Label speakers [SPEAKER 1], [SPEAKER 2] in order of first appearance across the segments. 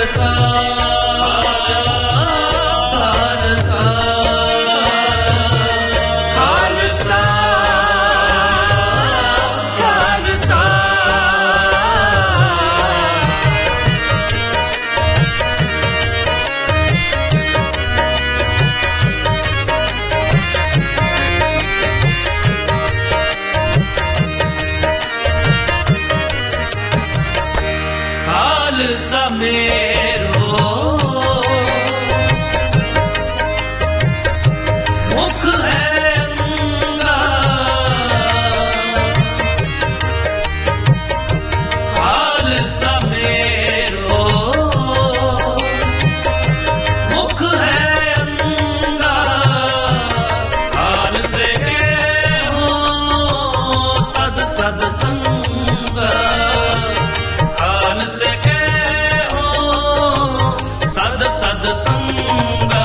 [SPEAKER 1] ਖਾਲਸਾ ਖਾਲਸਾ ਖਾਲਸਾ ਖਾਲਸਾ ਮੇਰੋ ਮੁਖ ਹੈ ਅੰਗਾ ਖਾਲਸਾ ਮੇਰੋ ਮੁਖ ਹੈ ਅੰਗਾ ਖਾਲਸੇ ਹੋ ਸਦ ਸਦ ਸੰਗਾ ਖਾਲਸੇ ਸਦ ਸਦ ਸੰਗਾ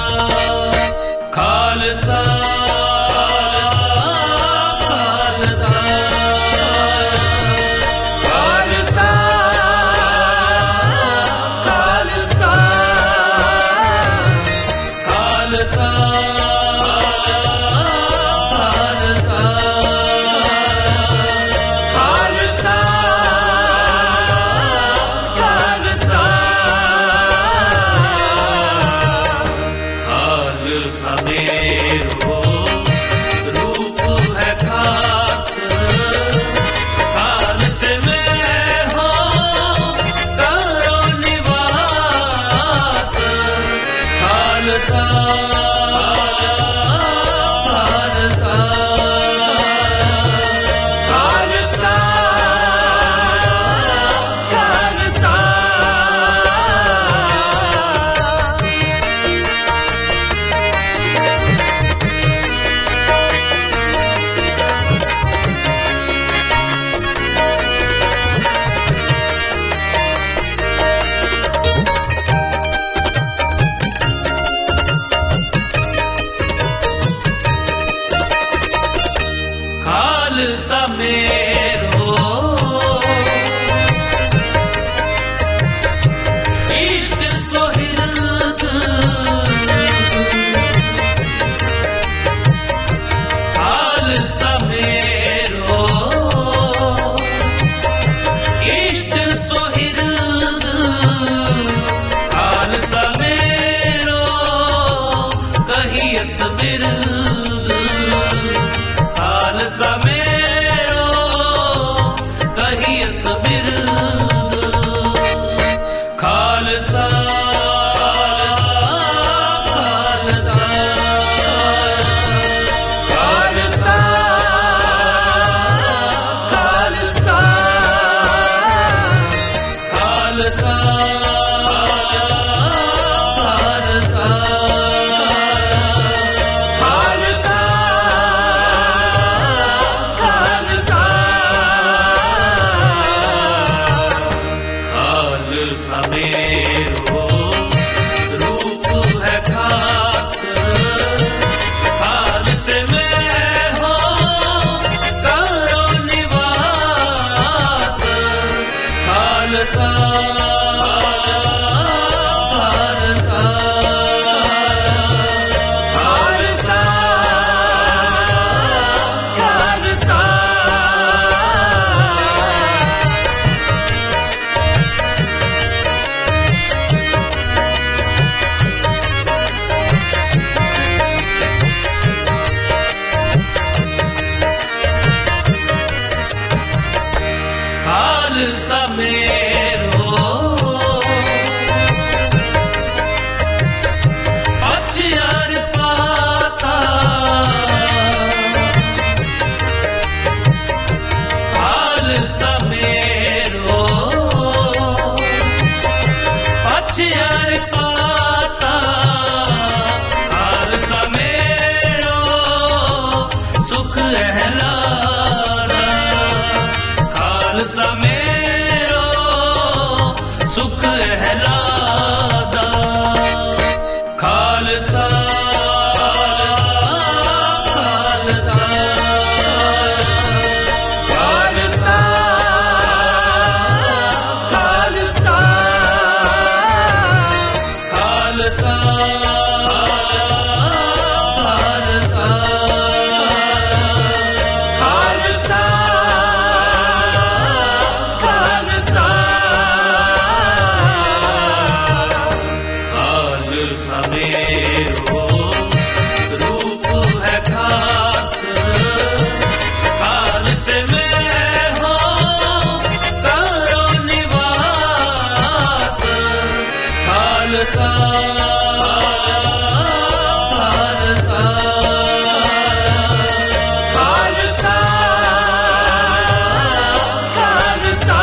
[SPEAKER 1] ਖਾਲਸਾ ਖਾਲਸਾ ਖਾਲਸਾ ਖਾਲਸਾ ਖਾਲਸਾ ਖਾਲਸਾ ਮੇਰੋ ਰੂਪ ਹੈ ਖਾਸ ਖਾਲਸੇ ਮੈਂ ਹੋ ਕਰੋ ਨਿਵਾਸ ਖਾਲਸਾ ਖਾਲਸਾ ਖਾਲਸਾ ਖਾਲਸਾ ਖਾਲਸਾ ਮੇਰੋ ਇਸ਼ਕ ਸੁਹਿਰਦ ਖਾਲਸਾ ਮੇਰੋ ਇਸ਼ਕ ਸੁਹਿਰਦ ਖਾਲਸਾ ਮੇਰੋ ਕਹੀਅਤ ਬਿਰਦ ਖਾਲਸਾ ਮੇਰੋ ਕਹੀਅਤ ਬਿਰਦ ਖਾਲਸਾ ਖਾਲਸਾ ਖਾਲਸਾ ਖਾਲਸਾ ਖਾਲਸਾ ਖਾਲਸਾ ਮੇਰੋ ਰੂਪ ਹੈ ਖਾਸ ਖਾਲਸੇ ਮੈਂ ਹੋ ਕਰੋ ਨਿਵਾਸ ਖਾਲਸਾ ਖਾਲਸਾ ਖਾਲਸਾ ਖਾਲਸਾ ਖਾਲਸਾ ਮੇਰੋ ਅਛਿਆਰ ਪਾਤਾ ਖਾਲਸਾ ਮੇਰੋ ਅਛਿਆਰ ਪਾਤਾ ਖਾਲਸਾ ਮੇਰੋ ਸੁਖ ਅਹਲਾਰਾ ਖਾਲਸਾ ਮੇਰੋ ਸੁਖ ਅਹਲਾਦਾ ਖਾਲਸਾ ਖਾਲਸਾ ਖਾਲਸਾ ਖਾਲਸਾ खालसा खालसा खालसा खालसा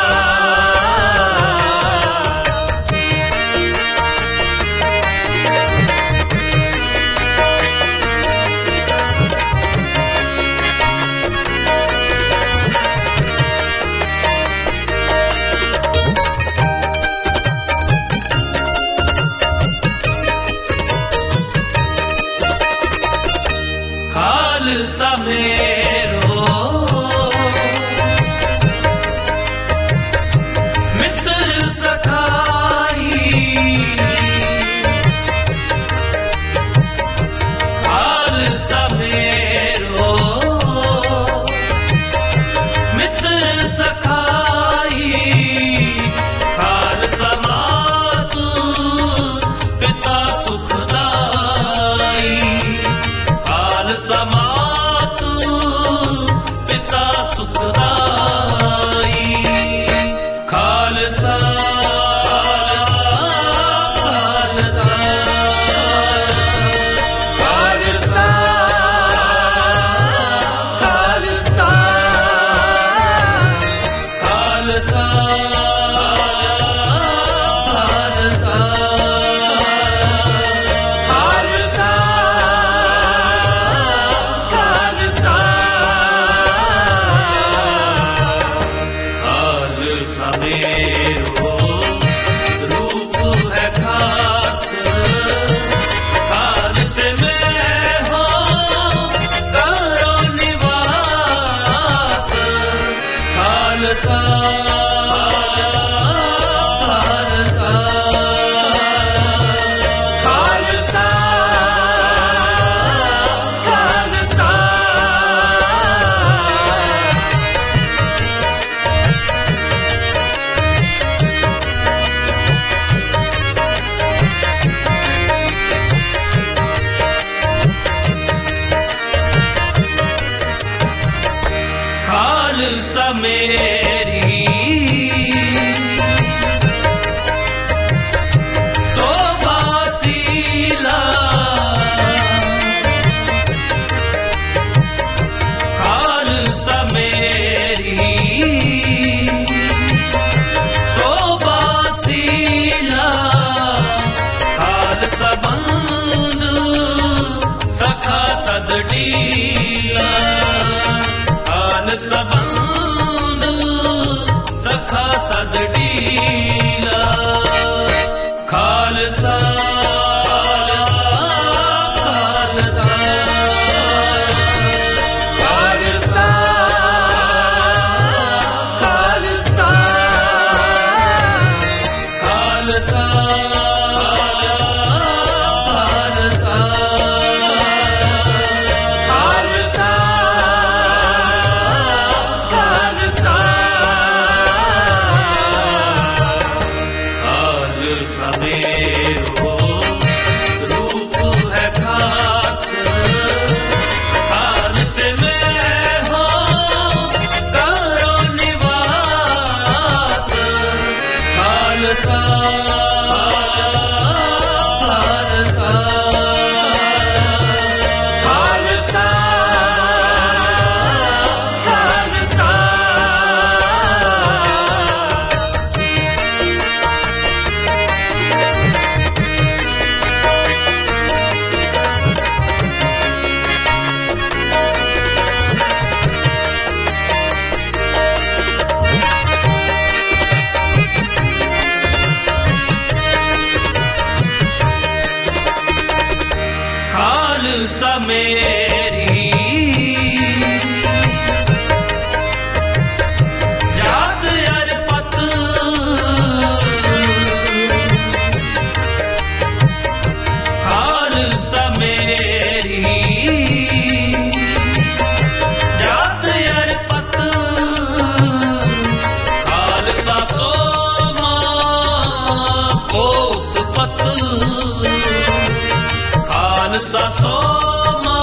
[SPEAKER 1] खालसा मेरो मित्र सखाई खालसा मेरो मित्र सखाई खालसा मातु पिता सुखदाई खालसा मातु पिता सुखदाई खालसा खालसा खालसा खालसा खालसा खालसा मेरो रूप है खास खालसे में हो करो निवास खालसा खालसा खालसा खालसा खालसा मेरी शोभाशीला खालसा मेरी शोभाशीला खालसा बंधु सखा सदडीला खालसा बंधु सखा सदडीला खालसा खालसा खालसा खालसा खालसा खालसा मेरो रूप है खास खालसे में हो करो निवास खालसा खालसा खालसा खालसा खालसा मेरी जात अरपत खालसा मेरी जात अरपत खालसा सोमा कोतपत खालसा सोमा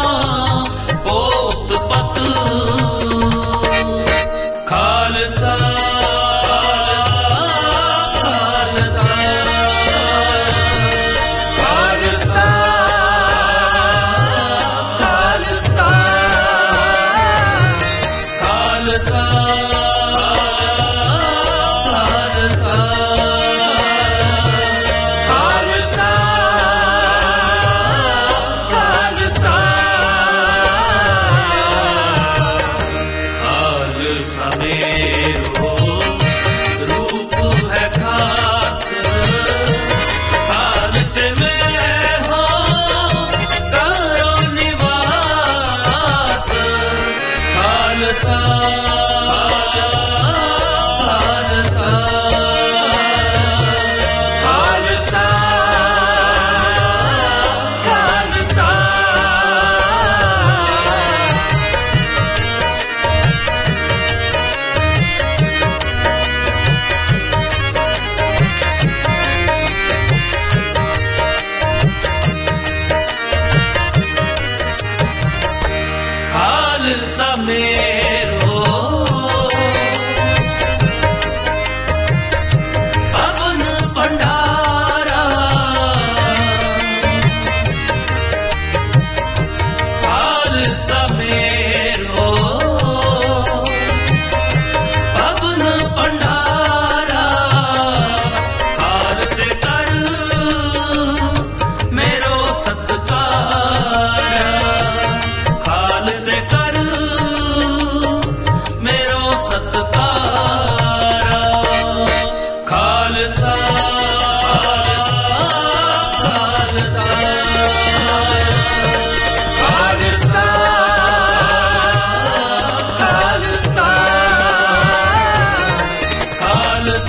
[SPEAKER 1] कोतपत खालसा खालसा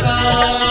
[SPEAKER 1] का